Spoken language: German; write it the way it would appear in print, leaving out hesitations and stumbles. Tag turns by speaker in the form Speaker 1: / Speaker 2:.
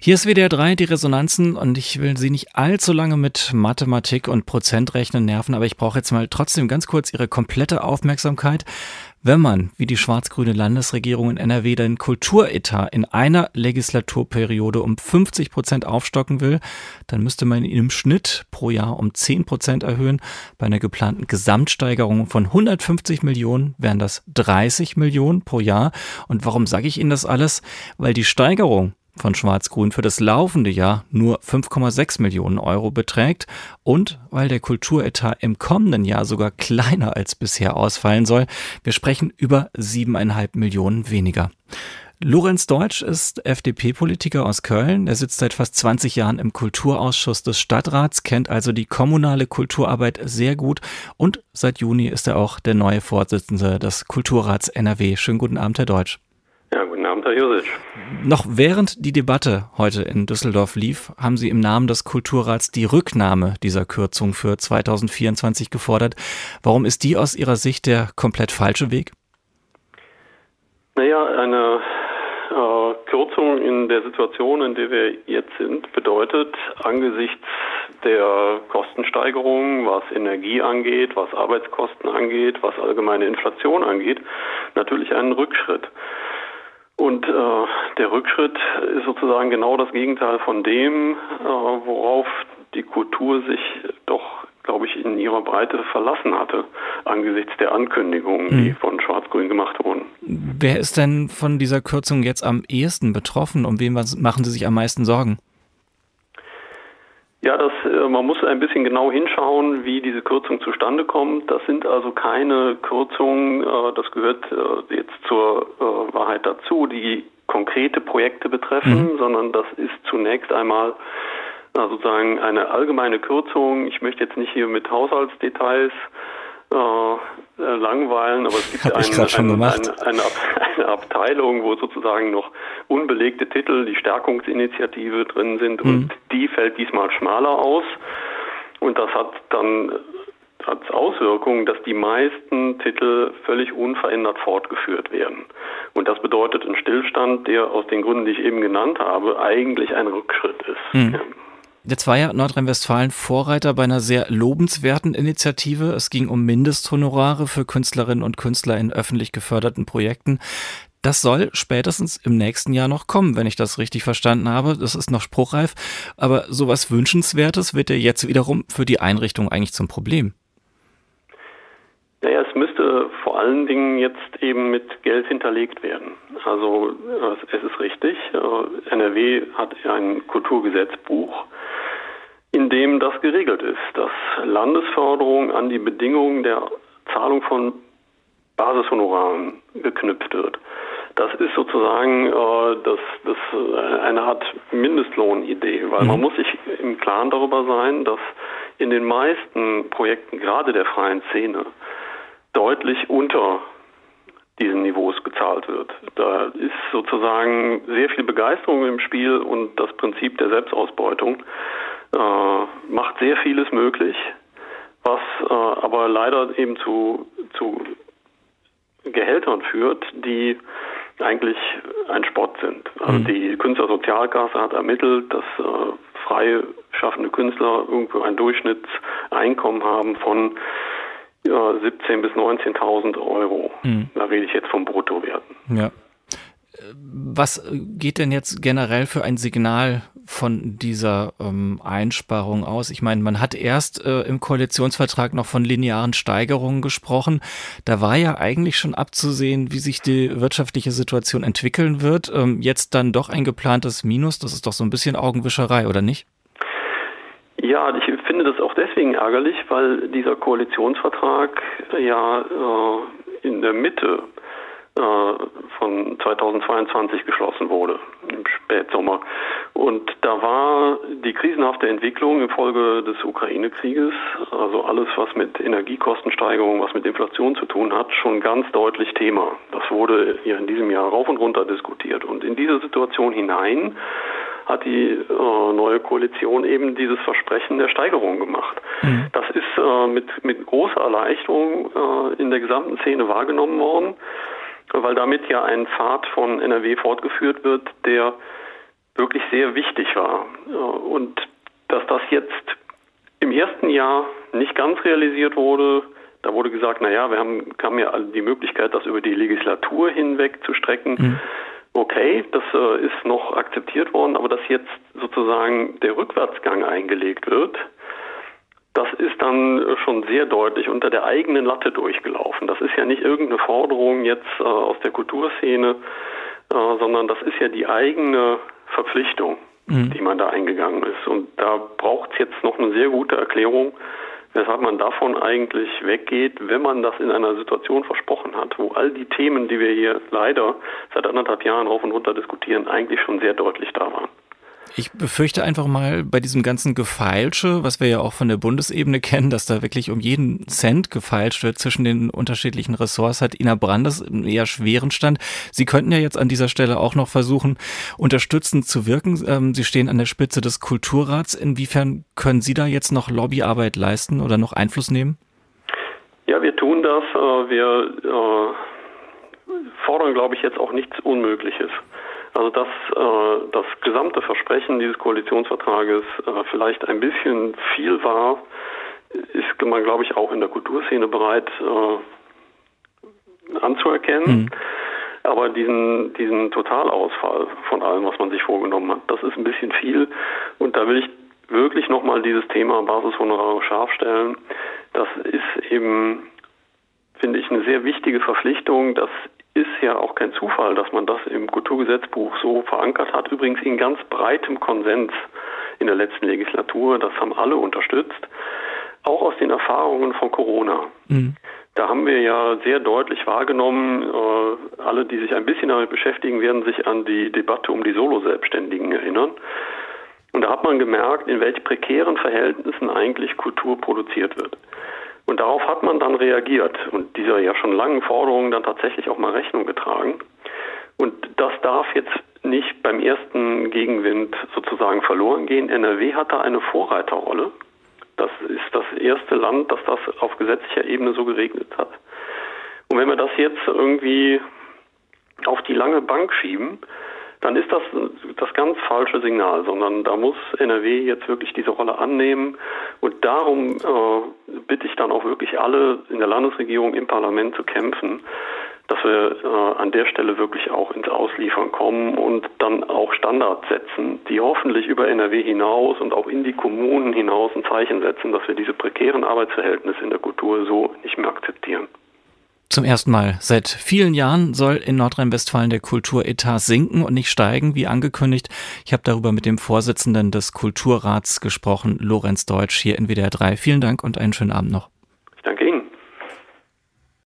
Speaker 1: Hier ist WDR 3, die Resonanzen, und ich will Sie nicht allzu lange mit Mathematik und Prozentrechnen nerven, aber ich brauche jetzt mal trotzdem ganz kurz Ihre komplette Aufmerksamkeit. Wenn man, wie die schwarz-grüne Landesregierung in NRW, den Kulturetat in einer Legislaturperiode um 50% aufstocken will, dann müsste man ihn im Schnitt pro Jahr um 10% erhöhen. Bei einer geplanten Gesamtsteigerung von 150 Millionen wären das 30 Millionen pro Jahr. Und warum sage ich Ihnen das alles? Weil die Steigerung von Schwarz-Grün für das laufende Jahr nur 5,6 Millionen Euro beträgt und weil der Kulturetat im kommenden Jahr sogar kleiner als bisher ausfallen soll. Wir sprechen über 7,5 Millionen weniger. Lorenz Deutsch ist FDP-Politiker aus Köln. Er sitzt seit fast 20 Jahren im Kulturausschuss des Stadtrats, kennt also die kommunale Kulturarbeit sehr gut und seit Juni ist er auch der neue Vorsitzende des Kulturrats NRW. Schönen guten Abend, Herr Deutsch.
Speaker 2: Ja, guten Abend, Herr Josic.
Speaker 1: Noch während die Debatte heute in Düsseldorf lief, haben Sie im Namen des Kulturrats die Rücknahme dieser Kürzung für 2024 gefordert. Warum ist die aus Ihrer Sicht der komplett falsche Weg?
Speaker 2: Naja, eine Kürzung in der Situation, in der wir jetzt sind, bedeutet angesichts der Kostensteigerungen, was Energie angeht, was Arbeitskosten angeht, was allgemeine Inflation angeht, natürlich einen Rückschritt. Und der Rückschritt ist sozusagen genau das Gegenteil von dem, worauf die Kultur sich doch, glaube ich, in ihrer Breite verlassen hatte, angesichts der Ankündigungen, die von Schwarz-Grün gemacht wurden.
Speaker 1: Wer ist denn von dieser Kürzung jetzt am ehesten betroffen? Um wen machen Sie sich am meisten Sorgen?
Speaker 2: Ja, man muss ein bisschen genau hinschauen, wie diese Kürzung zustande kommt. Das sind also keine Kürzungen, das gehört jetzt zur Wahrheit dazu, die konkrete Projekte betreffen, sondern das ist zunächst einmal sozusagen eine allgemeine Kürzung. Ich möchte jetzt nicht hier mit Haushaltsdetails langweilen, aber es gibt eine Abteilung, wo sozusagen noch unbelegte Titel, die Stärkungsinitiative drin sind und die fällt diesmal schmaler aus und das hat dann als Auswirkung, dass die meisten Titel völlig unverändert fortgeführt werden. Und das bedeutet ein Stillstand, der aus den Gründen, die ich eben genannt habe, eigentlich ein Rückschritt ist. Ja.
Speaker 1: Jetzt war ja Nordrhein-Westfalen Vorreiter bei einer sehr lobenswerten Initiative. Es ging um Mindesthonorare für Künstlerinnen und Künstler in öffentlich geförderten Projekten. Das soll spätestens im nächsten Jahr noch kommen, wenn ich das richtig verstanden habe. Das ist noch spruchreif. Aber sowas Wünschenswertes wird ja jetzt wiederum für die Einrichtung eigentlich zum Problem.
Speaker 2: Naja, es müsste vor allen Dingen jetzt eben mit Geld hinterlegt werden. Also es ist richtig, NRW hat ein Kulturgesetzbuch, in dem das geregelt ist, dass Landesförderung an die Bedingungen der Zahlung von Basishonoraren geknüpft wird. Das ist sozusagen eine Art Mindestlohnidee, weil man muss sich im Klaren darüber sein, dass in den meisten Projekten, gerade der freien Szene, deutlich unter diesen Niveaus gezahlt wird. Da ist sozusagen sehr viel Begeisterung im Spiel und das Prinzip der Selbstausbeutung macht sehr vieles möglich, was aber leider eben zu Gehältern führt, die eigentlich ein Spott sind. Also die Künstlersozialkasse hat ermittelt, dass frei schaffende Künstler irgendwo ein Durchschnittseinkommen haben von 17.000 bis 19.000 Euro. Da rede ich jetzt von Bruttowerten.
Speaker 1: Ja. Was geht denn jetzt generell für ein Signal von dieser Einsparung aus? Ich meine, man hat erst im Koalitionsvertrag noch von linearen Steigerungen gesprochen. Da war ja eigentlich schon abzusehen, wie sich die wirtschaftliche Situation entwickeln wird. Jetzt dann doch ein geplantes Minus. Das ist doch so ein bisschen Augenwischerei, oder nicht?
Speaker 2: Ja, ich finde das auch deswegen ärgerlich, weil dieser Koalitionsvertrag ja in der Mitte von 2022 geschlossen wurde, im Spätsommer. Und da war die krisenhafte Entwicklung infolge des Ukraine-Krieges, also alles, was mit Energiekostensteigerung, was mit Inflation zu tun hat, schon ganz deutlich Thema. Das wurde hier in diesem Jahr rauf und runter diskutiert. Und in diese Situation hinein hat die neue Koalition eben dieses Versprechen der Steigerung gemacht. Das ist mit großer Erleichterung in der gesamten Szene wahrgenommen worden, weil damit ja ein Pfad von NRW fortgeführt wird, der wirklich sehr wichtig war. Und dass das jetzt im ersten Jahr nicht ganz realisiert wurde, da wurde gesagt, naja, wir haben ja die Möglichkeit, das über die Legislatur hinweg zu strecken. Mhm. Okay, das ist noch akzeptiert worden, aber dass jetzt sozusagen der Rückwärtsgang eingelegt wird, das ist dann schon sehr deutlich unter der eigenen Latte durchgelaufen. Das ist ja nicht irgendeine Forderung jetzt aus der Kulturszene, sondern das ist ja die eigene Verpflichtung, die man da eingegangen ist. Und da braucht es jetzt noch eine sehr gute Erklärung, weshalb man davon eigentlich weggeht, wenn man das in einer Situation versprochen hat, wo all die Themen, die wir hier leider seit 1,5 Jahren rauf und runter diskutieren, eigentlich schon sehr deutlich da waren.
Speaker 1: Ich befürchte einfach mal bei diesem ganzen Gefeilsche, was wir ja auch von der Bundesebene kennen, dass da wirklich um jeden Cent gefeilscht wird zwischen den unterschiedlichen Ressorts, hat Ina Brandes einen eher schweren Stand. Sie könnten ja jetzt an dieser Stelle auch noch versuchen, unterstützend zu wirken. Sie stehen an der Spitze des Kulturrats. Inwiefern können Sie da jetzt noch Lobbyarbeit leisten oder noch Einfluss nehmen?
Speaker 2: Ja, wir tun das. Wir fordern, glaube ich, jetzt auch nichts Unmögliches. Also dass das gesamte Versprechen dieses Koalitionsvertrages vielleicht ein bisschen viel war, ist man, glaube ich, auch in der Kulturszene bereit anzuerkennen. Aber diesen Totalausfall von allem, was man sich vorgenommen hat, das ist ein bisschen viel. Und da will ich wirklich nochmal dieses Thema Basishonorare scharf stellen. Das ist eben, finde ich, eine sehr wichtige Verpflichtung. Das ist ja auch kein Zufall, dass man das im Kulturgesetzbuch so verankert hat. Übrigens in ganz breitem Konsens in der letzten Legislatur. Das haben alle unterstützt. Auch aus den Erfahrungen von Corona. Da haben wir ja sehr deutlich wahrgenommen, alle, die sich ein bisschen damit beschäftigen, werden sich an die Debatte um die Solo-Selbstständigen erinnern. Und da hat man gemerkt, in welch prekären Verhältnissen eigentlich Kultur produziert wird. Und darauf hat man dann reagiert und dieser ja schon langen Forderungen dann tatsächlich auch mal Rechnung getragen. Und das darf jetzt nicht beim ersten Gegenwind sozusagen verloren gehen. NRW hat da eine Vorreiterrolle. Das ist das erste Land, das das auf gesetzlicher Ebene so geregelt hat. Und wenn wir das jetzt irgendwie auf die lange Bank schieben, dann ist das ganz falsche Signal, sondern da muss NRW jetzt wirklich diese Rolle annehmen. Und darum bitte ich dann auch wirklich alle in der Landesregierung, im Parlament zu kämpfen, dass wir an der Stelle wirklich auch ins Ausliefern kommen und dann auch Standards setzen, die hoffentlich über NRW hinaus und auch in die Kommunen hinaus ein Zeichen setzen, dass wir diese prekären Arbeitsverhältnisse in der Kultur so nicht mehr akzeptieren.
Speaker 1: Zum ersten Mal seit vielen Jahren soll in Nordrhein-Westfalen der Kulturetat sinken und nicht steigen, wie angekündigt. Ich habe darüber mit dem Vorsitzenden des Kulturrats gesprochen, Lorenz Deutsch, hier in WDR 3. Vielen Dank und einen schönen Abend noch.